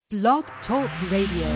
Blog Talk Radio.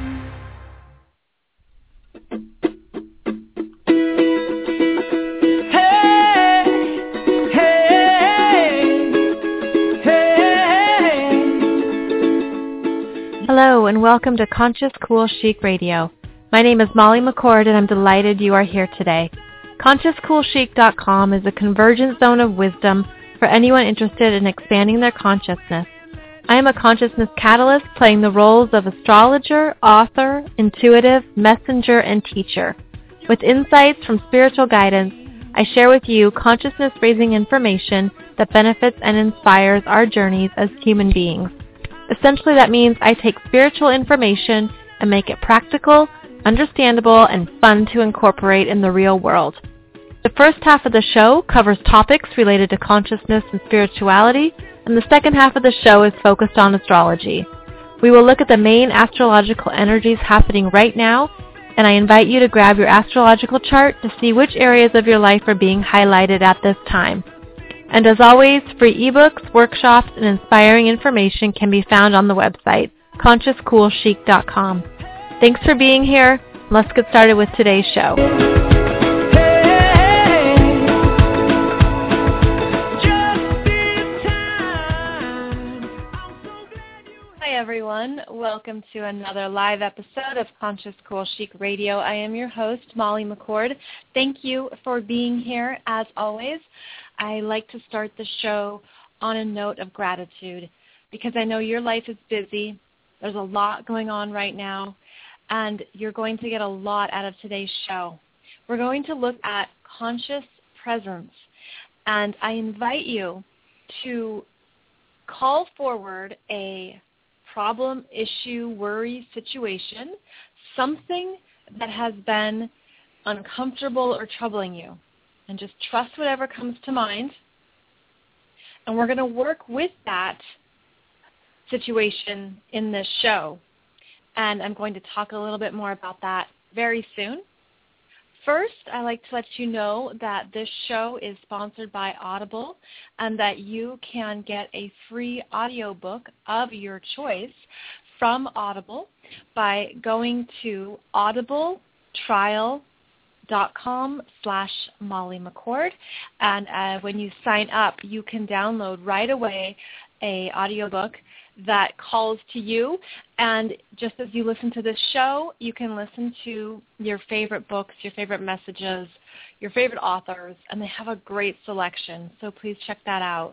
Hello and welcome to Conscious Cool Chic Radio. My name is Molly McCord and I'm delighted you are here today. ConsciousCoolChic.com is a convergent zone of wisdom for anyone interested in expanding their consciousness. I am a consciousness catalyst playing the roles of astrologer, author, intuitive, messenger, and teacher. With insights from spiritual guidance, I share with you consciousness-raising information that benefits and inspires our journeys as human beings. Essentially, that means I take spiritual information and make it practical, understandable, and fun to incorporate in the real world. The first half of the show covers topics related to consciousness and spirituality, and the second half of the show is focused on astrology. We will look at the main astrological energies happening right now, and I invite you to grab your astrological chart to see which areas of your life are being highlighted at this time. And as always, free ebooks, workshops, and inspiring information can be found on the website, ConsciousCoolChic.com. Thanks for being here. Let's get started with today's show. Hi everyone, welcome to another live episode of Conscious Cool Chic Radio. I am your host, Molly McCord. Thank you for being here as always. I like to start the show on a note of gratitude because I know your life is busy. There's a lot going on right now, and you're going to get a lot out of today's show. We're going to look at conscious presence, and I invite you to call forward a problem, issue, worry, situation, something that has been uncomfortable or troubling you. And just trust whatever comes to mind. And we're going to work with that situation in this show. And I'm going to talk a little bit more about that very soon. First, I'd like to let you know that this show is sponsored by Audible and that you can get a free audiobook of your choice from Audible by going to audibletrial.com/Molly McCord, and when you sign up, you can download right away a audiobook that calls to you, and just as you listen to this show, you can listen to your favorite books, your favorite messages, your favorite authors, and they have a great selection, so please check that out.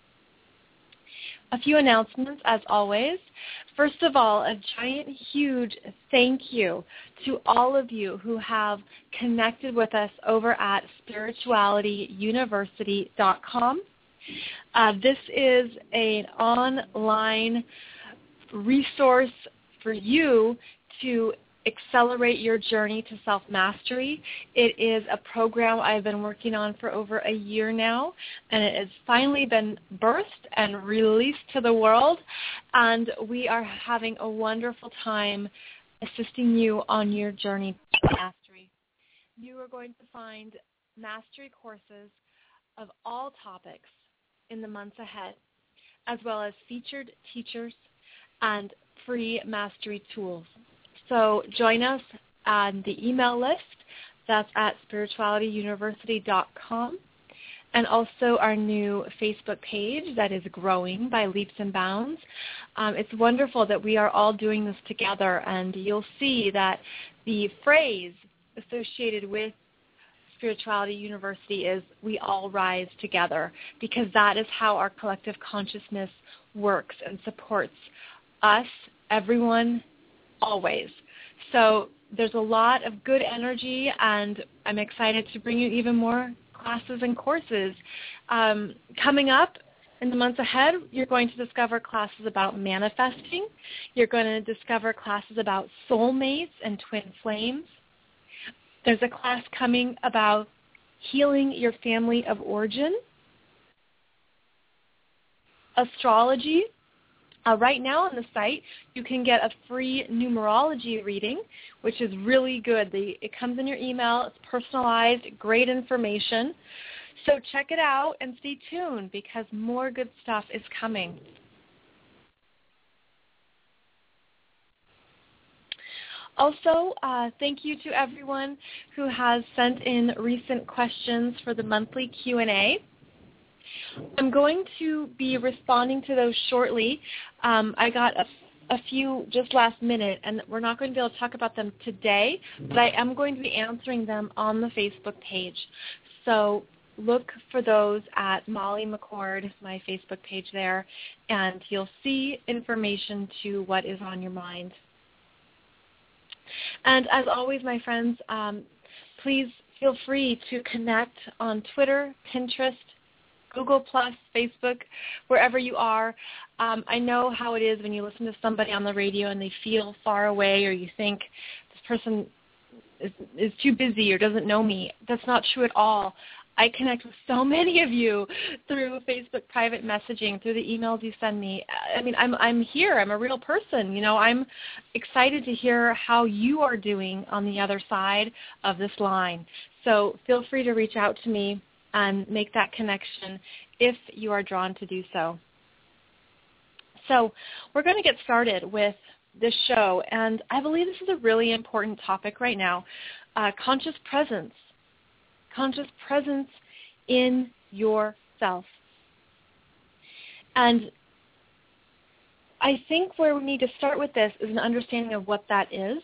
A few announcements, as always. First of all, a giant, huge thank you to all of you who have connected with us over at spiritualityuniversity.com. This is an online resource for you to accelerate your journey to self-mastery. It is a program I've been working on for over a year now, and it has finally been birthed and released to the world, and we are having a wonderful time assisting you on your journey to mastery. You are going to find mastery courses of all topics in the months ahead, as well as featured teachers and free mastery tools. So join us on the email list. That's at spiritualityuniversity.com. And also our new Facebook page that is growing by leaps and bounds. It's wonderful that we are all doing this together, and you'll see that the phrase associated with Spirituality University is "we all rise together," because that is how our collective consciousness works and supports us, everyone, always. So there's a lot of good energy, and I'm excited to bring you even more classes and courses. Coming up in the months ahead, you're going to discover classes about manifesting. You're going to discover classes about soulmates and twin flames. There's a class coming about healing your family of origin. Astrology. Right now on the site, you can get a free numerology reading, which is really good. It comes in your email. It's personalized, great information. So check it out and stay tuned because more good stuff is coming. Also, thank you to everyone who has sent in recent questions for the monthly Q&A. I'm going to be responding to those shortly. I got a few just last minute, and we're not going to be able to talk about them today, but I am going to be answering them on the Facebook page. So look for those at Molly McCord, my Facebook page there, and you'll see information to what is on your mind. And as always, my friends, please feel free to connect on Twitter, Pinterest, Google+, Facebook, wherever you are. I know how it is when you listen to somebody on the radio and they feel far away, or you think this person is too busy or doesn't know me. That's not true at all. I connect with so many of you through Facebook private messaging, through the emails you send me. I mean, I'm here. I'm a real person. You know, I'm excited to hear how you are doing on the other side of this line. So feel free to reach out to me and make that connection if you are drawn to do so. So we're going to get started with this show, and I believe this is a really important topic right now, conscious presence. Conscious presence in yourself. And I think where we need to start with this is an understanding of what that is.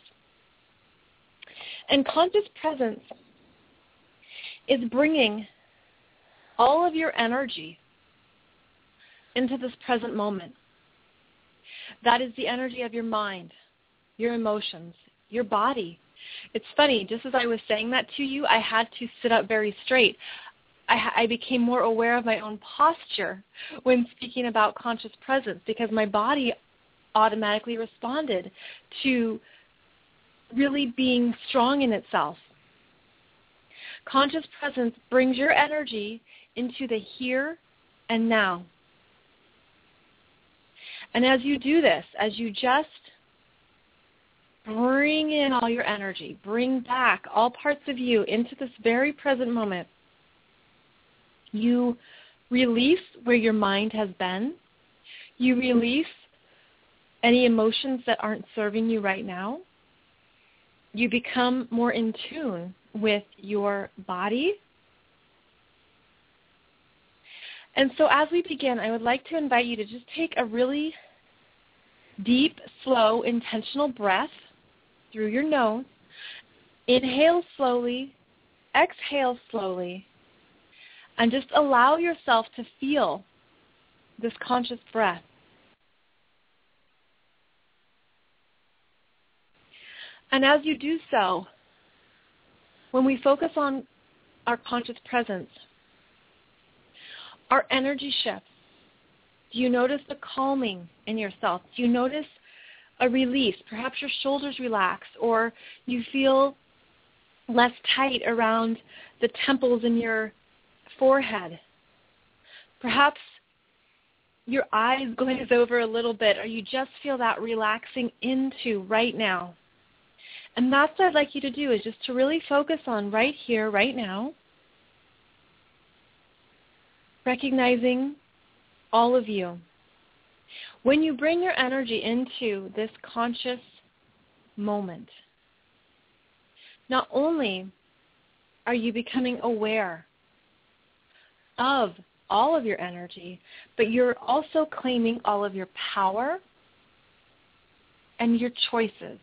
And conscious presence is bringing all of your energy into this present moment. That is the energy of your mind, your emotions, your body. It's funny, just as I was saying that to you, I had to sit up very straight. I became more aware of my own posture when speaking about conscious presence because my body automatically responded to really being strong in itself. Conscious presence brings your energy into the here and now. And as you do this, as you just bring in all your energy, bring back all parts of you into this very present moment, you release where your mind has been. You release any emotions that aren't serving you right now. You become more in tune with your body. And so as we begin, I would like to invite you to just take a really deep, slow, intentional breath through your nose. Inhale slowly, exhale slowly, and just allow yourself to feel this conscious breath. And as you do so, when we focus on our conscious presence, our energy shifts. Do you notice the calming in yourself? Do you notice a release? Perhaps your shoulders relax, or you feel less tight around the temples in your forehead. Perhaps your eyes glaze over a little bit, or you just feel that relaxing into right now. And that's what I'd like you to do, is just to really focus on right here, right now, recognizing all of you. When you bring your energy into this conscious moment, not only are you becoming aware of all of your energy, but you're also claiming all of your power and your choices.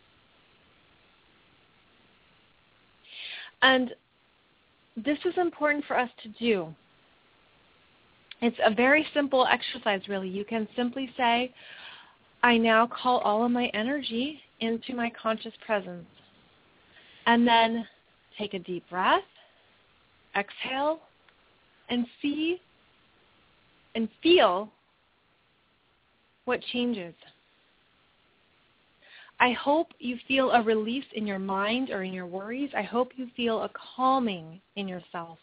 And this is important for us to do. It's a very simple exercise, really. You can simply say, I now call all of my energy into my conscious presence. And then take a deep breath, exhale, and see and feel what changes. I hope you feel a release in your mind or in your worries. I hope you feel a calming in yourself.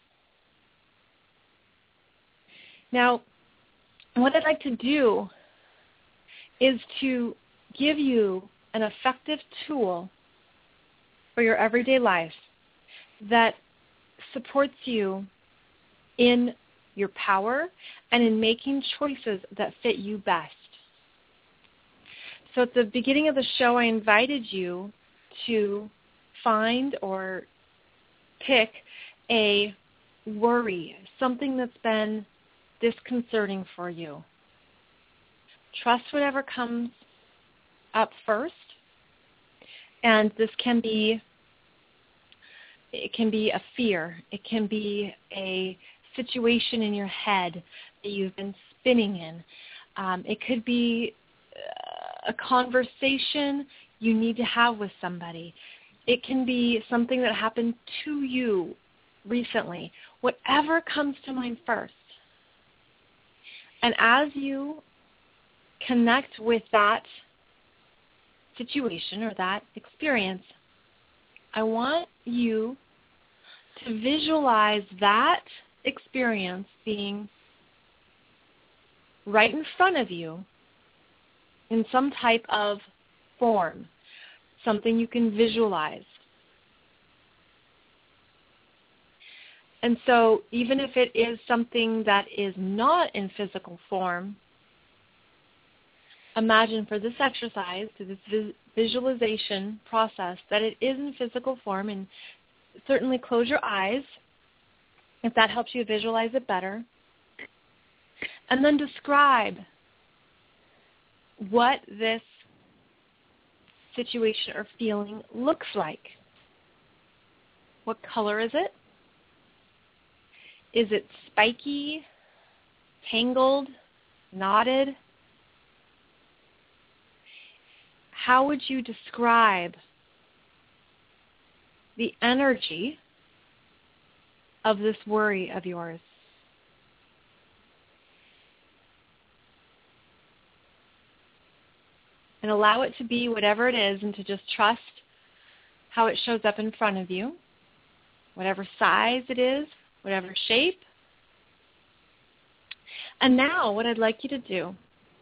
Now, what I'd like to do is to give you an effective tool for your everyday life that supports you in your power and in making choices that fit you best. So at the beginning of the show, I invited you to find or pick a worry, something that's been disconcerting for you. Trust whatever comes up first, and this can be, it can be a fear, it can be a situation in your head that you've been spinning in. It could be a conversation you need to have with somebody. It can be something that happened to you recently. Whatever comes to mind first. And as you connect with that situation or that experience, I want you to visualize that experience being right in front of you in some type of form, something you can visualize. And so even if it is something that is not in physical form, imagine for this exercise, to this visualization process, that it is in physical form, and certainly close your eyes if that helps you visualize it better. And then describe what this situation or feeling looks like. What color is it? Is it spiky, tangled, knotted? How would you describe the energy of this worry of yours? And allow it to be whatever it is, and to just trust how it shows up in front of you, whatever size it is, whatever shape. And now what I'd like you to do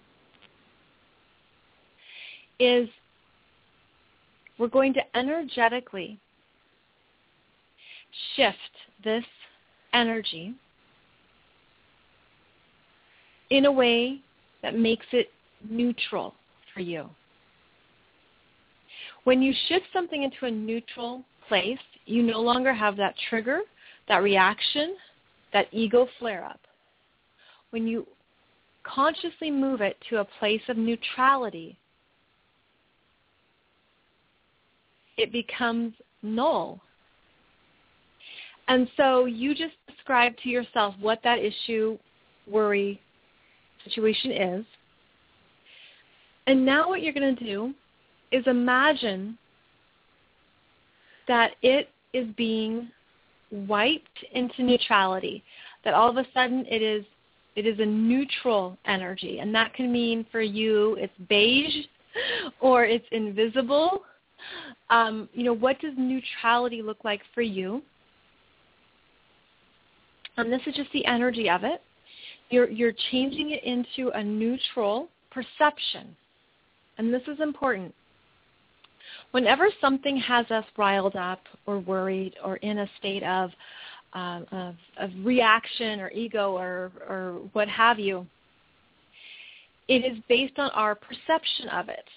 is we're going to energetically shift this energy in a way that makes it neutral for you. When you shift something into a neutral place, you no longer have that trigger, that reaction, that ego flare-up. When you consciously move it to a place of neutrality, it becomes null. And so you just describe to yourself what that issue, worry, situation is. And now what you're going to do is imagine that it is being wiped into neutrality, that all of a sudden it is a neutral energy. And that can mean for you it's beige or it's invisible. What does neutrality look like for you? And this is just the energy of it. You're changing it into a neutral perception. And this is important. Whenever something has us riled up or worried or in a state of reaction or ego or what have you, it is based on our perception of it.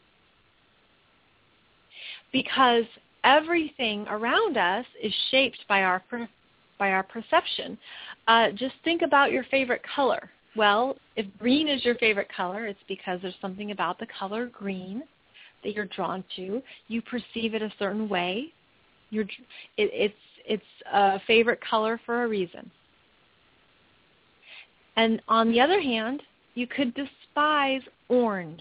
Because everything around us is shaped by our perception. Just think about your favorite color. Well, if green is your favorite color, it's because there's something about the color green that you're drawn to. You perceive it a certain way. It's a favorite color for a reason. And on the other hand, you could despise orange.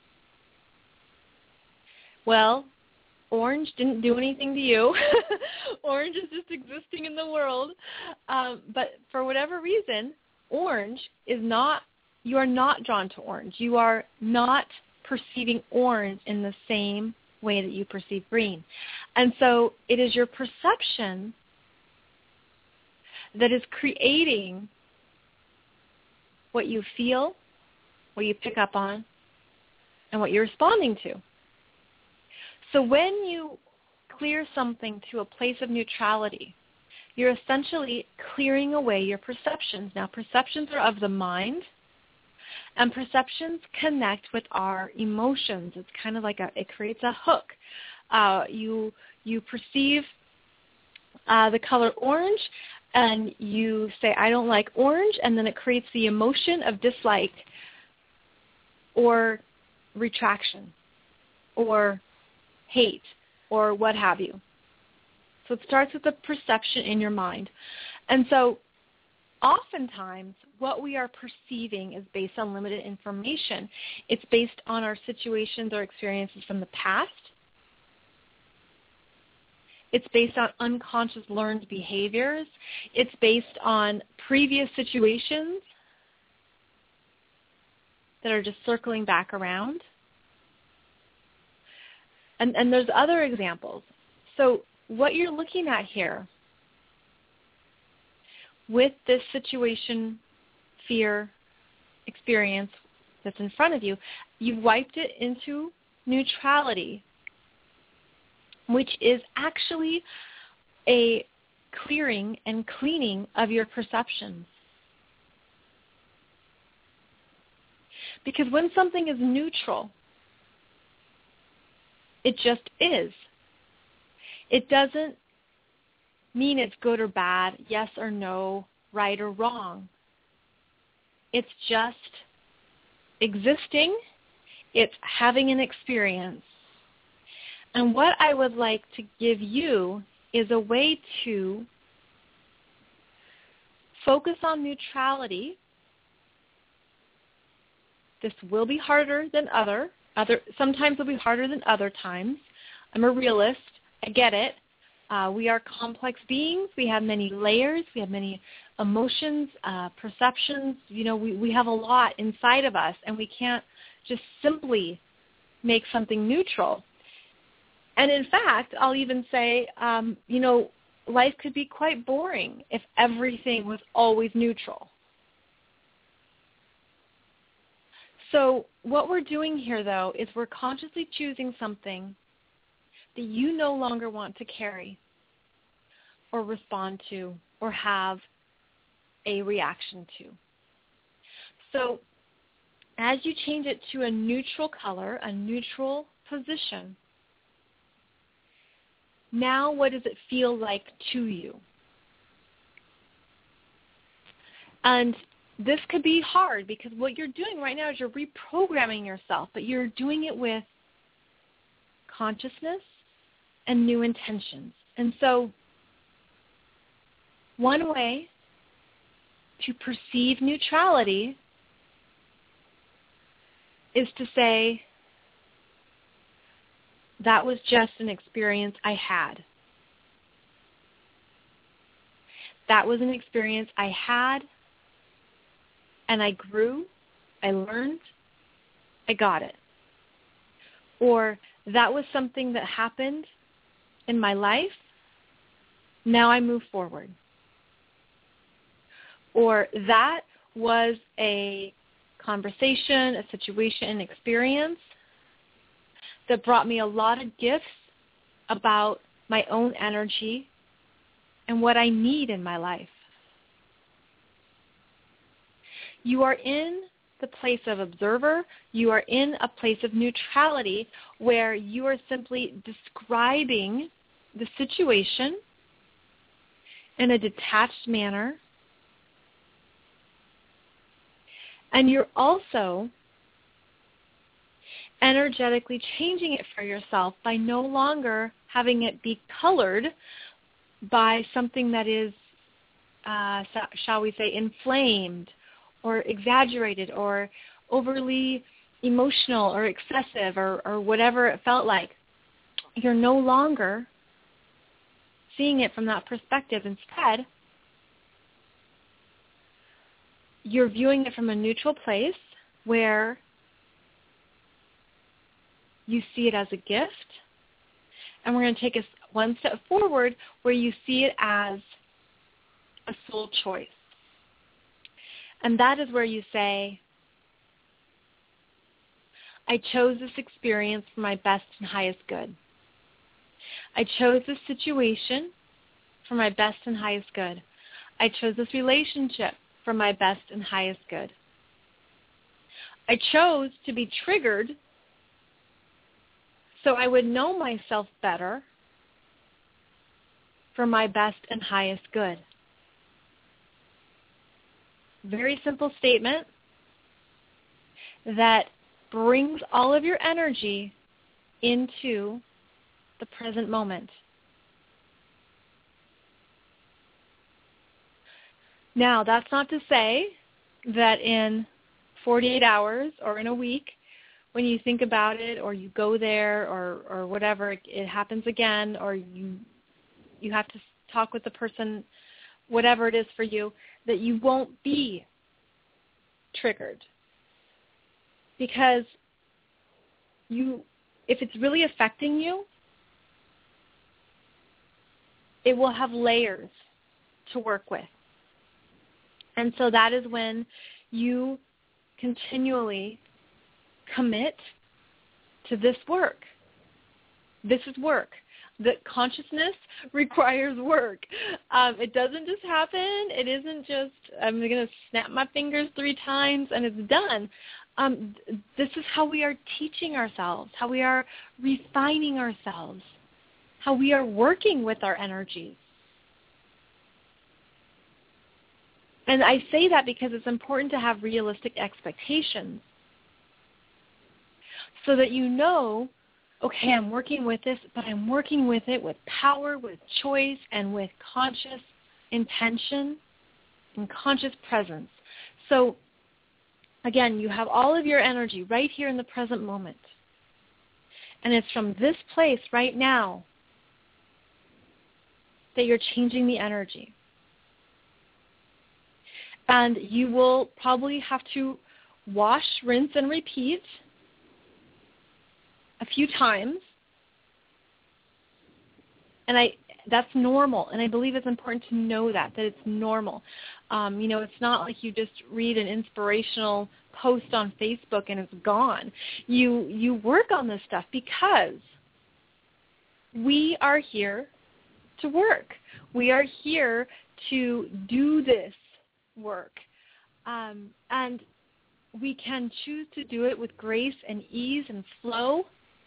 Well, orange didn't do anything to you. Orange is just existing in the world. But for whatever reason, orange is not, you are not drawn to orange. You are not perceiving orange in the same way that you perceive green. And so it is your perception that is creating what you feel, what you pick up on, and what you're responding to. So when you clear something to a place of neutrality, you're essentially clearing away your perceptions. Now, perceptions are of the mind, and perceptions connect with our emotions. It's kind of like it creates a hook. You perceive the color orange, and you say, I don't like orange, and then it creates the emotion of dislike or retraction or hate or what have you. So it starts with the perception in your mind. And so oftentimes what we are perceiving is based on limited information. It's based on our situations or experiences from the past. It's based on unconscious learned behaviors. It's based on previous situations that are just circling back around. And there's other examples. So what you're looking at here with this situation, fear, experience that's in front of you, you've wiped it into neutrality, which is actually a clearing and cleaning of your perceptions. Because when something is neutral, it just is. It doesn't mean it's good or bad, yes or no, right or wrong. It's just existing. It's having an experience. And what I would like to give you is a way to focus on neutrality. This will be harder than sometimes it'll be harder than other times. I'm a realist. I get it. We are complex beings. We have many layers. We have many emotions, perceptions. You know, we have a lot inside of us, and we can't just simply make something neutral. And in fact, I'll even say, life could be quite boring if everything was always neutral. So what we're doing here, though, is we're consciously choosing something that you no longer want to carry or respond to or have a reaction to. So as you change it to a neutral color, a neutral position, now what does it feel like to you? And this could be hard because what you're doing right now is you're reprogramming yourself, but you're doing it with consciousness and new intentions. And so one way to perceive neutrality is to say, that was just an experience I had. That was an experience I had, and I grew, I learned, I got it. Or that was something that happened in my life, now I move forward. Or that was a conversation, a situation, an experience that brought me a lot of gifts about my own energy and what I need in my life. You are in the place of observer. You are in a place of neutrality where you are simply describing the situation in a detached manner. And you're also energetically changing it for yourself by no longer having it be colored by something that is, shall we say, inflamed or exaggerated or overly emotional or excessive or whatever it felt like. You're no longer seeing it from that perspective. Instead, you're viewing it from a neutral place where you see it as a gift. And we're going to take us one step forward where you see it as a soul choice. And that is where you say, I chose this experience for my best and highest good. I chose this situation for my best and highest good. I chose this relationship for my best and highest good. I chose to be triggered so I would know myself better for my best and highest good. Very simple statement that brings all of your energy into the present moment. Now, that's not to say that in 48 hours or in a week, when you think about it or you go there or whatever, it happens again, or you have to talk with the person, whatever it is for you, that you won't be triggered. Because if it's really affecting you, it will have layers to work with. And so that is when you continually commit to this work. This is work. The consciousness requires work. It doesn't just happen. It isn't just, I'm going to snap my fingers 3 times and it's done. This is how we are teaching ourselves, how we are refining ourselves, how we are working with our energies. And I say that because it's important to have realistic expectations so that you know, okay, I'm working with this, but I'm working with it with power, with choice, and with conscious intention and conscious presence. So, again, you have all of your energy right here in the present moment. And it's from this place right now that you're changing the energy. And you will probably have to wash, rinse, and repeat a few times. And that's normal. And I believe it's important to know that it's normal. It's not like you just read an inspirational post on Facebook and it's gone. You work on this stuff because we are here to work. We are here to do this work. And we can choose to do it with grace and ease and flow,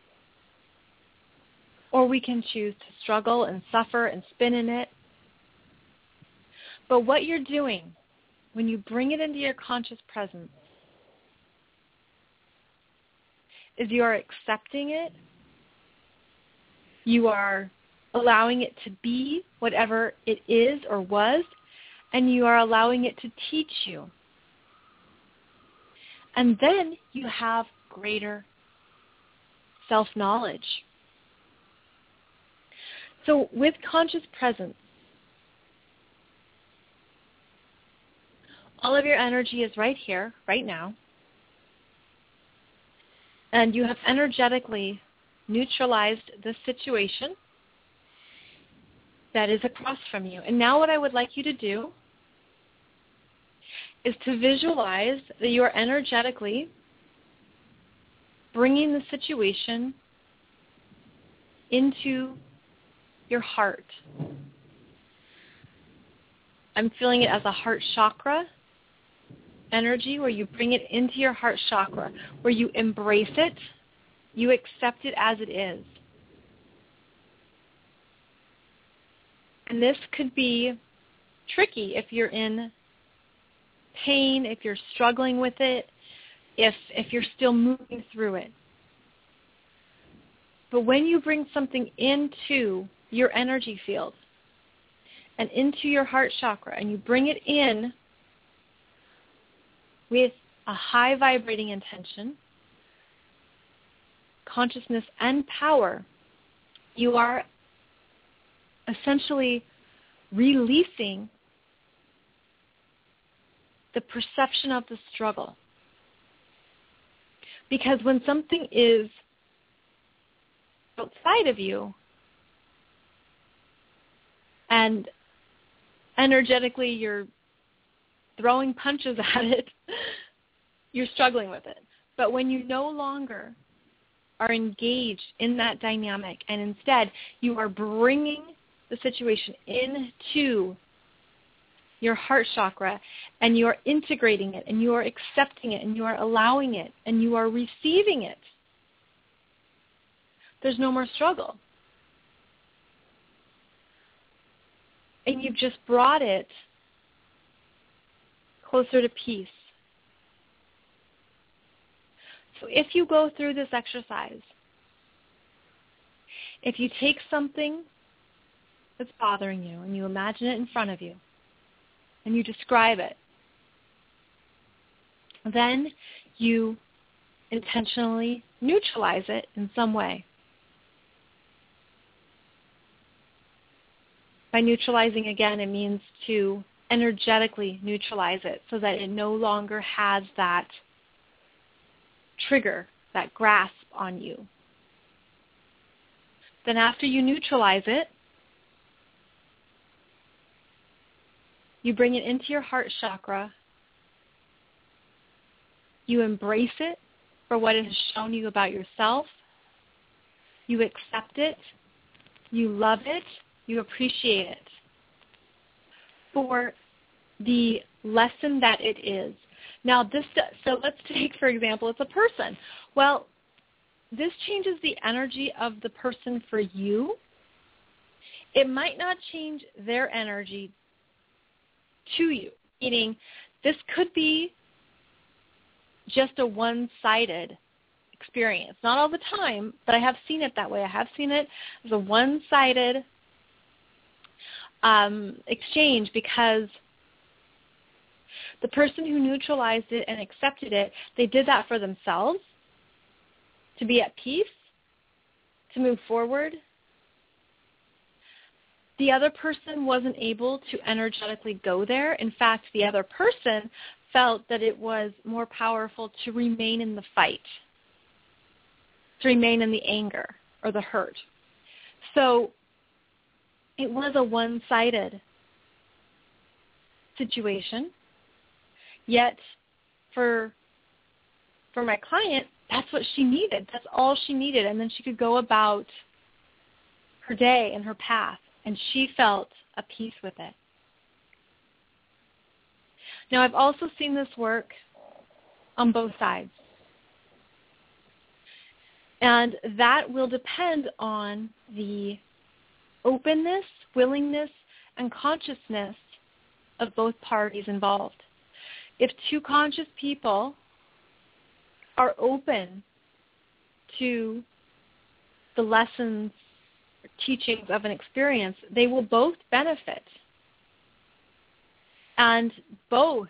or we can choose to struggle and suffer and spin in it. But what you're doing when you bring it into your conscious presence is you are accepting it. You are allowing it to be whatever it is or was, and you are allowing it to teach you. And then you have greater self-knowledge. So with conscious presence, all of your energy is right here, right now, and you have energetically neutralized this situation that is across from you. And now what I would like you to do is to visualize that you are energetically bringing the situation into your heart. I'm feeling it as a heart chakra energy, where you bring it into your heart chakra, where you embrace it, you accept it as it is. And this could be tricky if you're in pain, if you're struggling with it, if you're still moving through it. But when you bring something into your energy field and into your heart chakra, and you bring it in with a high vibrating intention, consciousness, and power, you are essentially releasing the perception of the struggle. Because when something is outside of you and energetically you're throwing punches at it, you're struggling with it. But when you no longer are engaged in that dynamic and instead you are bringing the situation into your heart chakra, and you are integrating it, and you are accepting it, and you are allowing it, and you are receiving it, there's no more struggle. And you've just brought it closer to peace. So if you go through this exercise, if you take something that's bothering you and you imagine it in front of you and you describe it, then you intentionally neutralize it in some way. By neutralizing, again, it means to energetically neutralize it so that it no longer has that trigger, that grasp on you. Then after you neutralize it, you bring it into your heart chakra. You embrace it for what it has shown you about yourself. You accept it. You love it. You appreciate it for the lesson that it is. Now, so let's take, for example, it's a person. Well, this changes the energy of the person for you. It might not change their energy to you, meaning this could be just a one-sided experience. Not all the time, but I have seen it that way. I have seen it as a one-sided exchange because the person who neutralized it and accepted it, they did that for themselves, to be at peace, to move forward. The other person wasn't able to energetically go there. In fact, the other person felt that it was more powerful to remain in the fight, to remain in the anger or the hurt. So it was a one-sided situation. Yet for my client, that's what she needed. That's all she needed. And then she could go about her day and her path, and she felt a peace with it. Now, I've also seen this work on both sides. And that will depend on the openness, willingness, and consciousness of both parties involved. If two conscious people are open to the lessons or teachings of an experience, they will both benefit. And both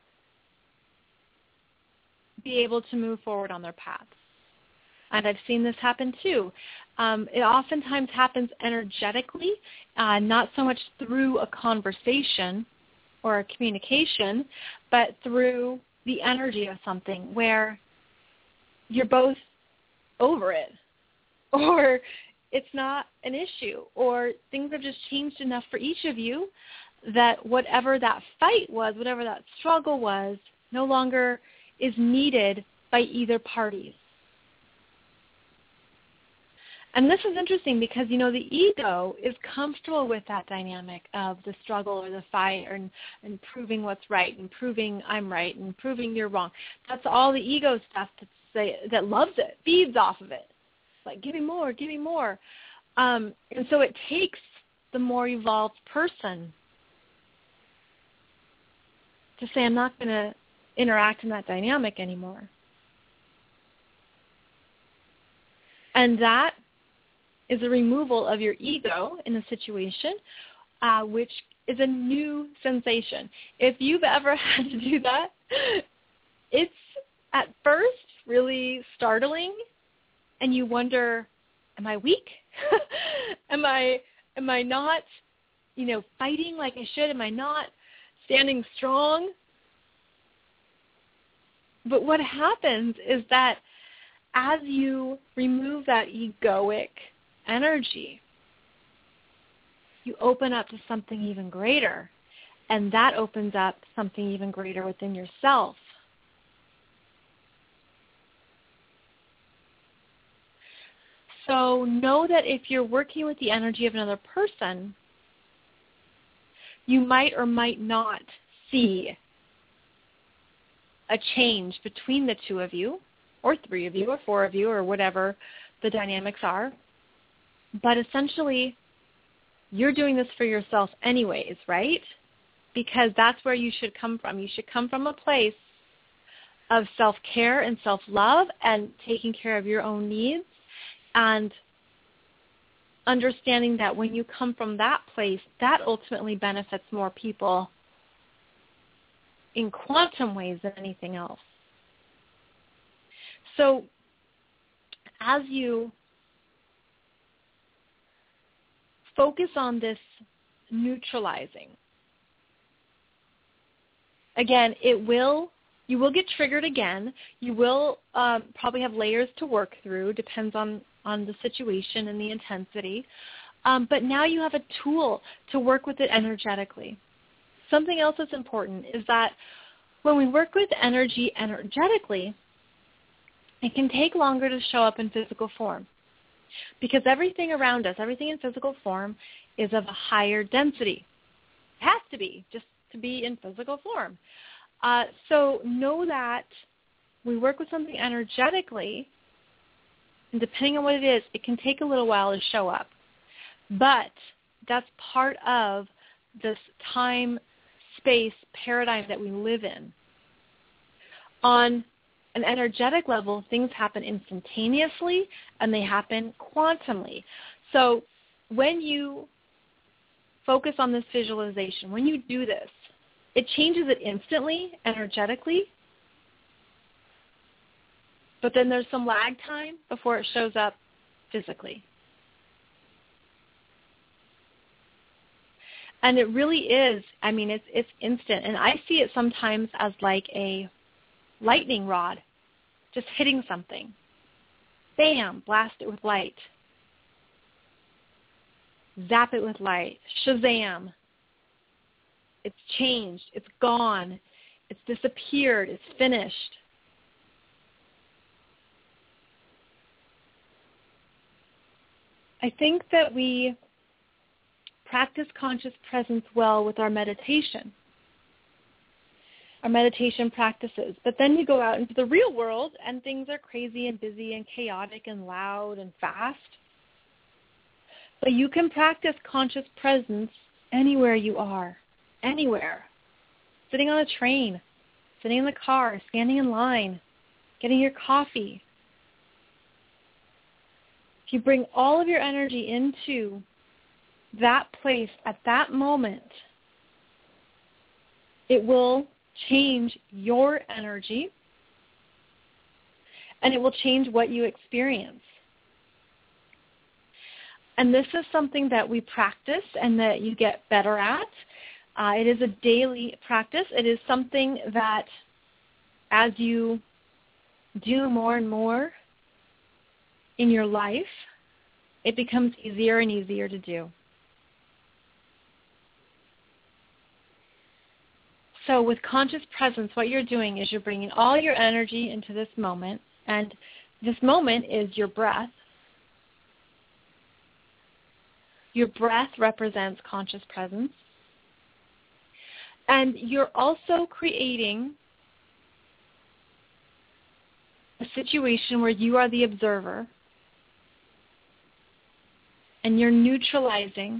be able to move forward on their paths. And I've seen this happen too. It oftentimes happens energetically, not so much through a conversation or a communication, but through the energy of something where you're both over it, or it's not an issue, or things have just changed enough for each of you that whatever that fight was, whatever that struggle was, no longer is needed by either parties. And this is interesting because, the ego is comfortable with that dynamic of the struggle or the fight and proving what's right and proving I'm right and proving you're wrong. That's all the ego stuff that loves it, feeds off of it. Like, give me more, give me more. And so it takes the more evolved person to say, I'm not going to interact in that dynamic anymore. And that is a removal of your ego in a situation, which is a new sensation. If you've ever had to do that, it's at first really startling, and you wonder, am I weak? am I not, fighting like I should? Am I not standing strong? But what happens is that as you remove that egoic energy, you open up to something even greater, and that opens up something even greater within yourself. So know that if you're working with the energy of another person, you might or might not see a change between the two of you, or three of you, or four of you, or whatever the dynamics are. But essentially, you're doing this for yourself anyways, right? Because that's where you should come from. You should come from a place of self-care and self-love and taking care of your own needs and understanding that when you come from that place, that ultimately benefits more people in quantum ways than anything else. So as you focus on this neutralizing, again, you will get triggered again. You will probably have layers to work through, depends on the situation and the intensity. But now you have a tool to work with it energetically. Something else that's important is that when we work with energy energetically, it can take longer to show up in physical form because everything around us, everything in physical form is of a higher density. It has to be just to be in physical form. So know that we work with something energetically, and depending on what it is, it can take a little while to show up. But that's part of this time-space paradigm that we live in. On an energetic level, things happen instantaneously, and they happen quantumly. So when you focus on this visualization, when you do this, it changes it instantly, energetically, but then there's some lag time before it shows up physically. And it really is, it's instant. And I see it sometimes as like a lightning rod, just hitting something. Bam, blast it with light. Zap it with light. Shazam. It's changed. It's gone. It's disappeared. It's finished. I think that we practice conscious presence well with our meditation practices. But then you go out into the real world and things are crazy and busy and chaotic and loud and fast. But you can practice conscious presence anywhere you are, anywhere. Sitting on a train, sitting in the car, standing in line, getting your coffee. If you bring all of your energy into that place at that moment, it will change your energy and it will change what you experience. And this is something that we practice and that you get better at. It is a daily practice. It is something that as you do more and more in your life, it becomes easier and easier to do. So with conscious presence, what you're doing is you're bringing all your energy into this moment, and this moment is your breath. Your breath represents conscious presence. And you're also creating a situation where you are the observer and you're neutralizing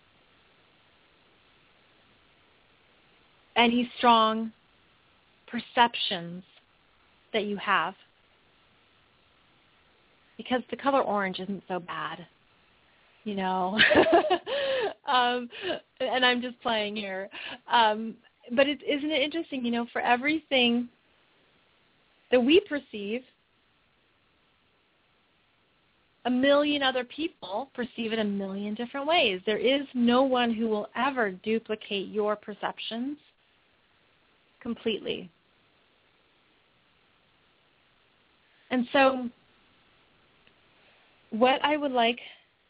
any strong perceptions that you have. Because the color orange isn't so bad, you know. And I'm just playing here. But isn't it interesting, you know, for everything that we perceive, a million other people perceive it a million different ways. There is no one who will ever duplicate your perceptions completely. And so what I would like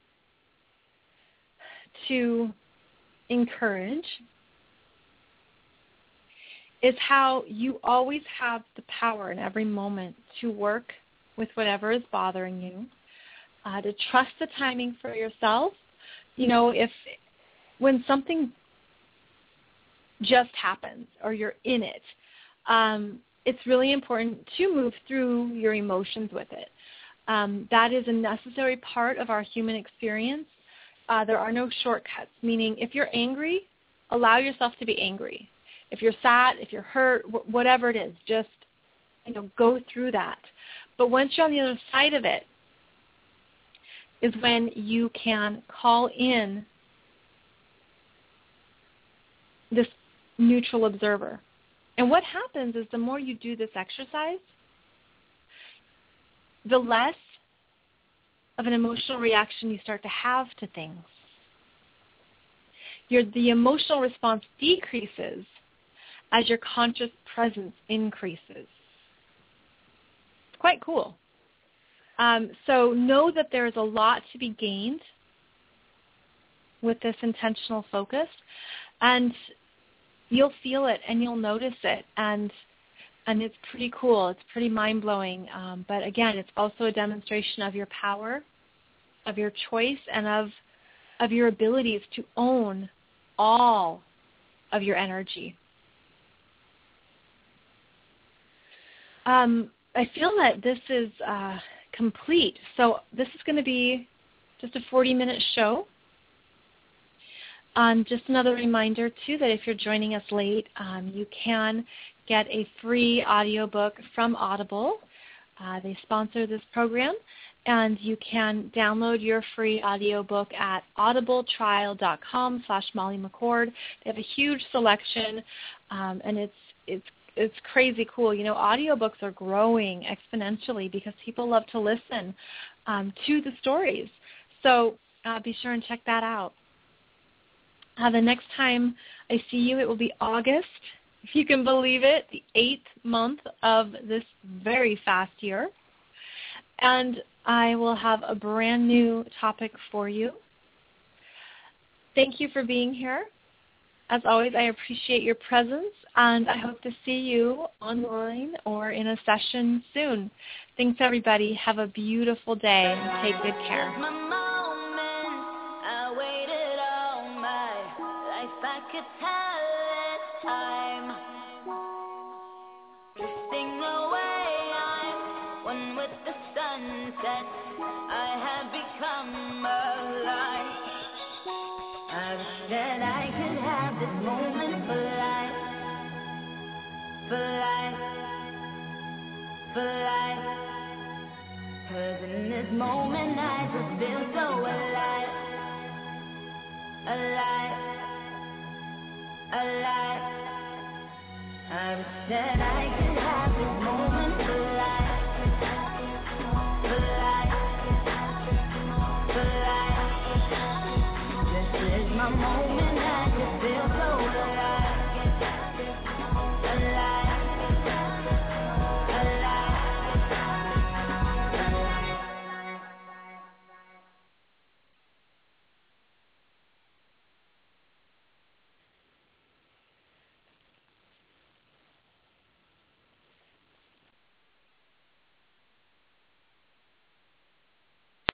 to encourage is how you always have the power in every moment to work with whatever is bothering you, to trust the timing for yourself. You know, when something just happens or you're in it, it's really important to move through your emotions with it. That is a necessary part of our human experience. There are no shortcuts, meaning if you're angry, allow yourself to be angry. If you're sad, if you're hurt, whatever it is, just go through that. But once you're on the other side of it is when you can call in this neutral observer. And what happens is the more you do this exercise, the less of an emotional reaction you start to have to things. The emotional response decreases as your conscious presence increases. It's quite cool. So know that there is a lot to be gained with this intentional focus, and you'll feel it and you'll notice it, and it's pretty cool. It's pretty mind-blowing. But again, it's also a demonstration of your power, of your choice, and of your abilities to own all of your energy. I feel that this is complete. So this is going to be just a 40-minute show. Just another reminder, too, that if you're joining us late, you can get a free audiobook from Audible. They sponsor this program, and you can download your free audiobook at audibletrial.com/MollyMcCord. They have a huge selection, and it's crazy cool. Audiobooks are growing exponentially because people love to listen to the stories. So be sure and check that out. The next time I see you, it will be August, if you can believe it, the 8th month of this very fast year. And I will have a brand new topic for you. Thank you for being here. As always, I appreciate your presence, and I hope to see you online or in a session soon. Thanks, everybody. Have a beautiful day, and take good care. That I could have this moment for life. 'Cause in this moment I just feel so alive. I wish that I could have this moment for life. This is my moment.